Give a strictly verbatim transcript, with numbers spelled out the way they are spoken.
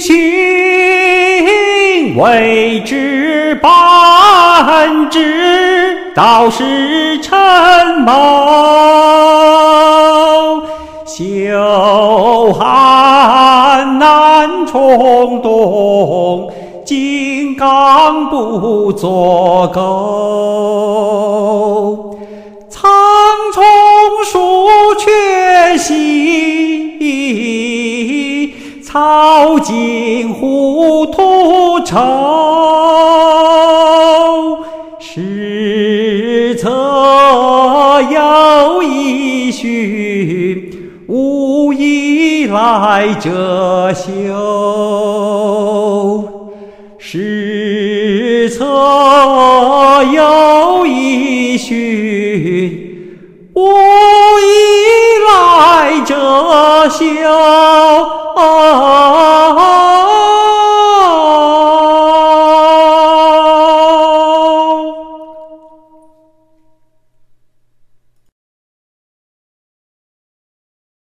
行谓之半之，道是陈谋。羞寒难冲动，金刚不作钩。苍松树却稀，草尽糊涂愁。史册有一训，无以来者休。史册有一训，无以来者休。